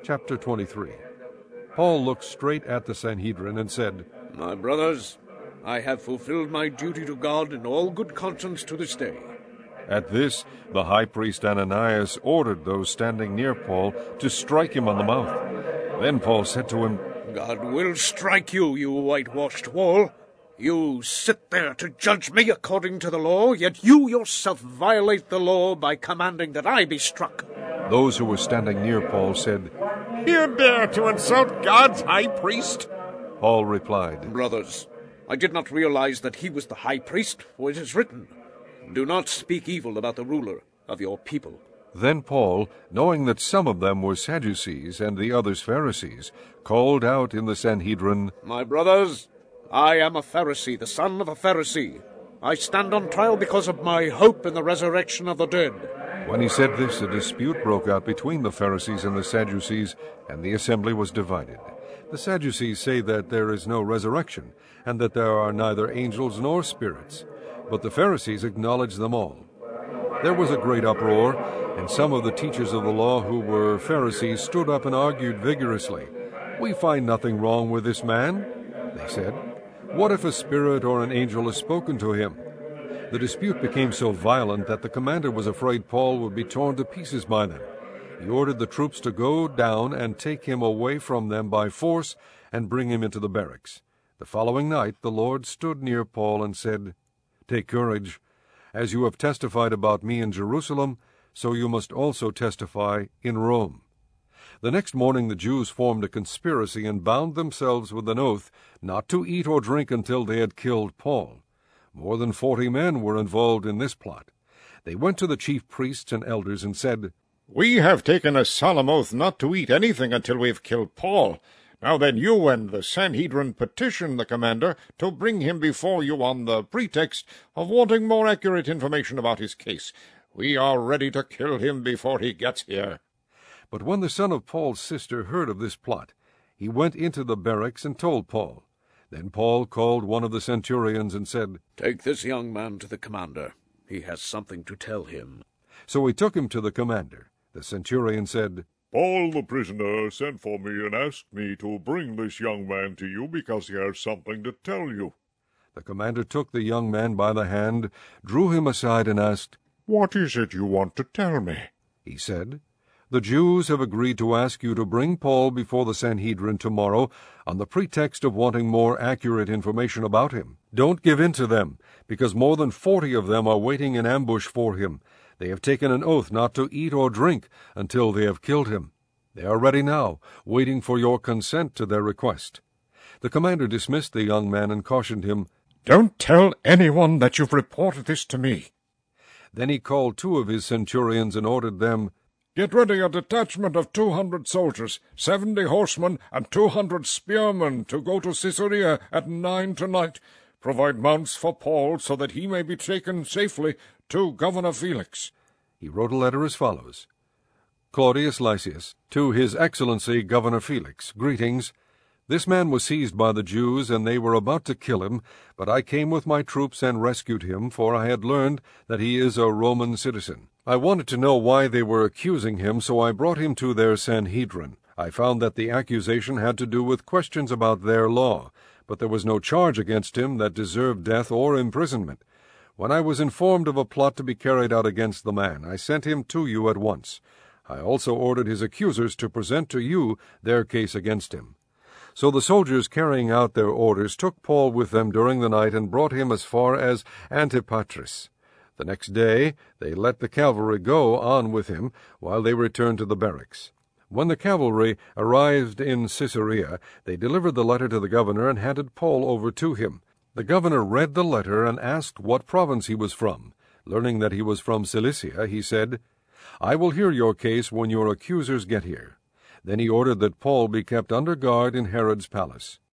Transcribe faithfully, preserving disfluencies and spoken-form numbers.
Chapter twenty-three. Paul looked straight at the Sanhedrin and said, My brothers, I have fulfilled my duty to God in all good conscience to this day. At this, the high priest Ananias ordered those standing near Paul to strike him on the mouth. Then Paul said to him, God will strike you, you whitewashed wall. You sit there to judge me according to the law, yet you yourself violate the law by commanding that I be struck. Those who were standing near Paul said, You dare to insult God's high priest? Paul replied, Brothers, I did not realize that he was the high priest, for it is written, Do not speak evil about the ruler of your people. Then Paul, knowing that some of them were Sadducees and the others Pharisees, called out in the Sanhedrin, My brothers, I am a Pharisee, the son of a Pharisee. I stand on trial because of my hope in the resurrection of the dead. When he said this, a dispute broke out between the Pharisees and the Sadducees, and the assembly was divided. The Sadducees say that there is no resurrection, and that there are neither angels nor spirits, but the Pharisees acknowledge them all. There was a great uproar, and some of the teachers of the law who were Pharisees stood up and argued vigorously. We find nothing wrong with this man, they said. What if a spirit or an angel has spoken to him? The dispute became so violent that the commander was afraid Paul would be torn to pieces by them. He ordered the troops to go down and take him away from them by force and bring him into the barracks. The following night the Lord stood near Paul and said, Take courage. As you have testified about me in Jerusalem, so you must also testify in Rome. The next morning the Jews formed a conspiracy and bound themselves with an oath not to eat or drink until they had killed Paul. More than forty men were involved in this plot. They went to the chief priests and elders and said, We have taken a solemn oath not to eat anything until we have killed Paul. Now then you and the Sanhedrin petition the commander to bring him before you on the pretext of wanting more accurate information about his case. We are ready to kill him before he gets here. But when the son of Paul's sister heard of this plot, he went into the barracks and told Paul. Then Paul called one of the centurions and said, Take this young man to the commander. He has something to tell him. So he took him to the commander. The centurion said, Paul the prisoner sent for me and asked me to bring this young man to you because he has something to tell you. The commander took the young man by the hand, drew him aside, and asked, What is it you want to tell me? He said, The Jews have agreed to ask you to bring Paul before the Sanhedrin tomorrow on the pretext of wanting more accurate information about him. Don't give in to them, because more than forty of them are waiting in ambush for him. They have taken an oath not to eat or drink until they have killed him. They are ready now, waiting for your consent to their request. The commander dismissed the young man and cautioned him, Don't tell anyone that you've reported this to me. Then he called two of his centurions and ordered them, Get ready a detachment of two hundred soldiers, seventy horsemen, and two hundred spearmen to go to Caesarea at nine tonight. Provide mounts for Paul so that he may be taken safely to Governor Felix. He wrote a letter as follows. Claudius Lysias, to His Excellency Governor Felix, greetings. This man was seized by the Jews, and they were about to kill him, but I came with my troops and rescued him, for I had learned that he is a Roman citizen. I wanted to know why they were accusing him, so I brought him to their Sanhedrin. I found that the accusation had to do with questions about their law, but there was no charge against him that deserved death or imprisonment. When I was informed of a plot to be carried out against the man, I sent him to you at once. I also ordered his accusers to present to you their case against him. So the soldiers carrying out their orders took Paul with them during the night and brought him as far as Antipatris. The next day they let the cavalry go on with him while they returned to the barracks. When the cavalry arrived in Caesarea, they delivered the letter to the governor and handed Paul over to him. The governor read the letter and asked what province he was from. Learning that he was from Cilicia, he said, I will hear your case when your accusers get here. Then he ordered that Paul be kept under guard in Herod's palace.